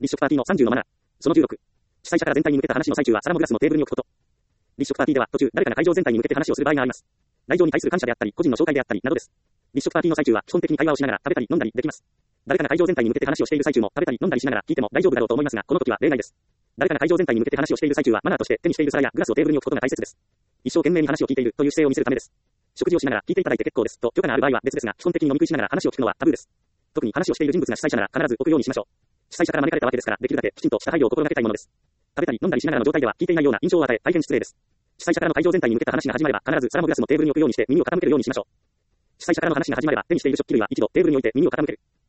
立食パーティーの30のマナー。その16。主催者から全体に向けた話の最中はサラモグラスのテーブルに置くこと。立食パーティーでは途中、誰かが会場全体に向けて話をする場合があります。来場に対する感謝であったり、個人の紹介であったり、などです。立食パーティーの最中は基本的に会話をしながら食べたり飲んだりできます。誰かが会場全体に向けて話をしている最中も食べたり飲んだりしながら聞いても大丈夫だろうと思いますが、この時は例外です。誰かが会場全体に向けて話をしている最中はマナーとして手にしている皿やグラスをテーブルに置くことが大切です。一生懸命に話を聞いているという姿勢を見せるためです。食事をしながら聞いていただいて結構ですと許可がある場合は別ですが、基本的に飲み食いしながら話を聞くのはタブーです。特に話をしている人物が主催者なら必ず置くようにしましょう。主催者から招かれたわけですから、できるだけきちんとした配慮を心がけたいものです。食べたり飲んだりしながらの状態では聞いていないような印象を与え、大変失礼です。主催者からの会場全体に向けた話が始まれば、必ず皿もグラスもテーブルに置くようにして耳を傾けるようにしましょう。主催者からの話が始まれば、手にしている食器類は一度テーブルに置いて耳を傾ける。